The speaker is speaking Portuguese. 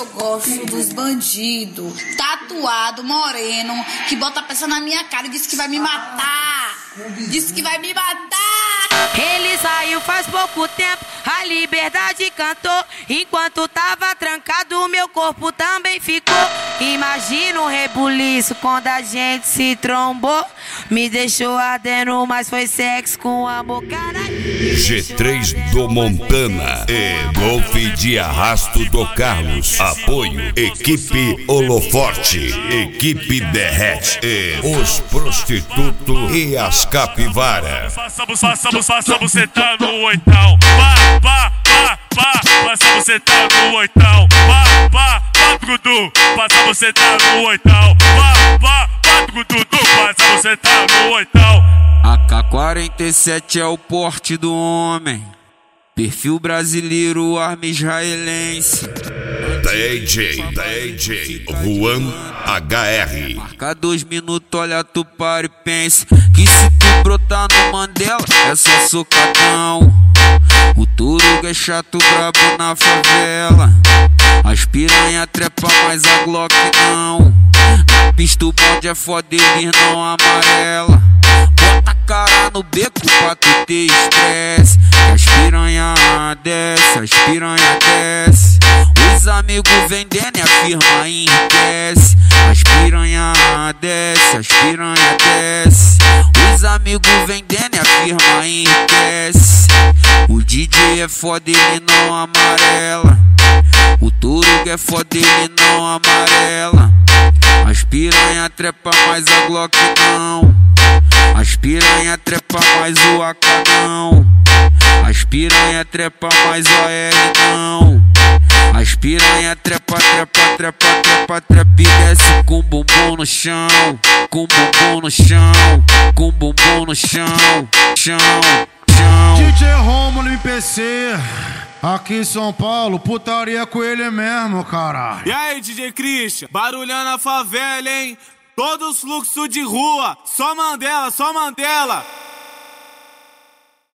eu gosto dos bandidos. Tatuado, moreno, que bota a peça na minha cara e disse que vai me matar. Disse que vai me matar. Ele saiu faz pouco tempo, a liberdade cantou. Enquanto tava trancado, meu corpo também ficou. Imagina o rebuliço quando a gente se trombou. Me deixou ardendo, mas foi sexo com amor, caralho. G3 do Montana e Golf de Arrasto do Carlos. Apoio Equipe Holoforte, Equipe Derrete e os prostitutos e as capivaras. Passa você tá no oitão. Passa você tá no oitão. Dudu, passa você tá no oitão. Dudu, passa você tá no oitão. AK-47 é o porte do homem. Perfil brasileiro, arma israelense. DJ Juan HR. Marca 2 minutos, olha tu para e pensa que se tu brotar no Mandela é só socadão. O Turuga é chato, brabo na favela. As piranha trepa, mas a Glock não. Na pista o bonde é foda, eles não amarela. Bota a cara no beco pra tu ter estresse. As piranha desce, as piranha desce. Os amigos vendendo e a firma enriquece. As piranha desce, as piranha desce. Os amigos vendendo e a firma enriquece. O DJ é foda, ele não amarela. O Turuga é foda, ele não amarela. As piranha trepa, mas a Glock não. As piranha trepa, mas o AK não. As piranha trepa, mas o AR não. As piranha trepa e desce com bumbum no chão. Com bumbum no chão. Com bumbum no chão. Chão. DJ Romulo MPC, aqui em São Paulo, putaria com ele mesmo, cara. E aí, DJ Christian, barulhando a favela, hein? Todos os fluxos de rua, só Mandela, só Mandela.